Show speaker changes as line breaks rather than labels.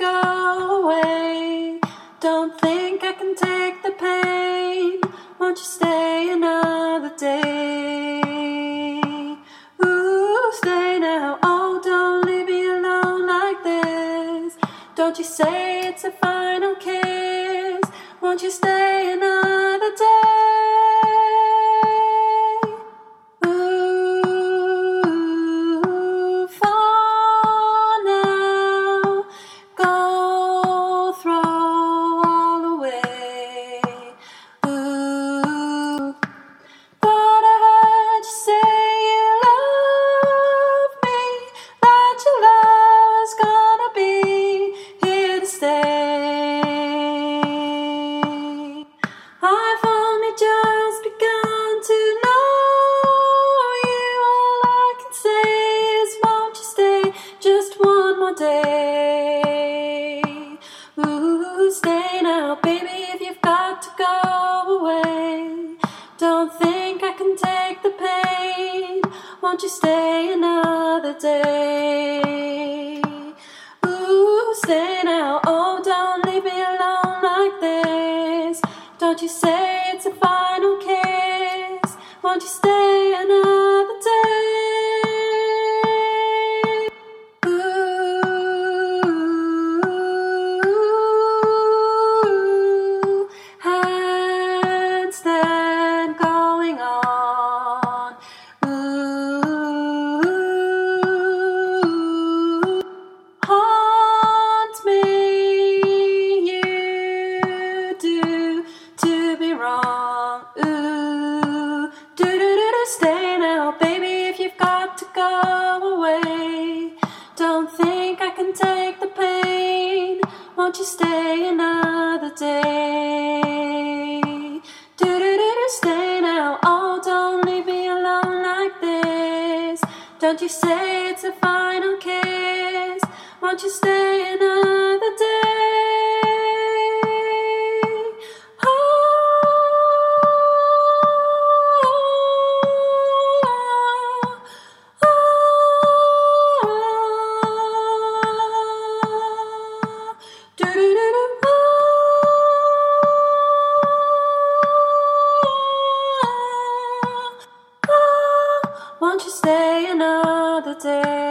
go away. Don't think I can take the pain. Won't you stay another day? Ooh, stay now. Oh, don't leave me alone like this. Don't you say it's a final kiss. Won't you stay another day? Ooh, for now, go throw all away. Ooh, thought I heard you say you love me, that your love is gonna be here to stay. I've only just begun to know you. All I can say is, won't you stay just one more day? Ooh, stay now, baby, if you've got to go away. Don't think I can take the pain. Won't you stay another day? Ooh, stay now. Oh, don't leave me alone like this. Don't you say it's a final kiss. Won't you stay another day? Ooh, handstand going on. Ooh, haunt me, you do to be wrong. Ooh, do stay now, baby, if you've got to go away. Don't think I can take the pain. Won't you stay another day? Do stay now. Oh, don't leave me alone like this. Don't you say it's a final kiss. Won't you stay another day? Won't you stay another day?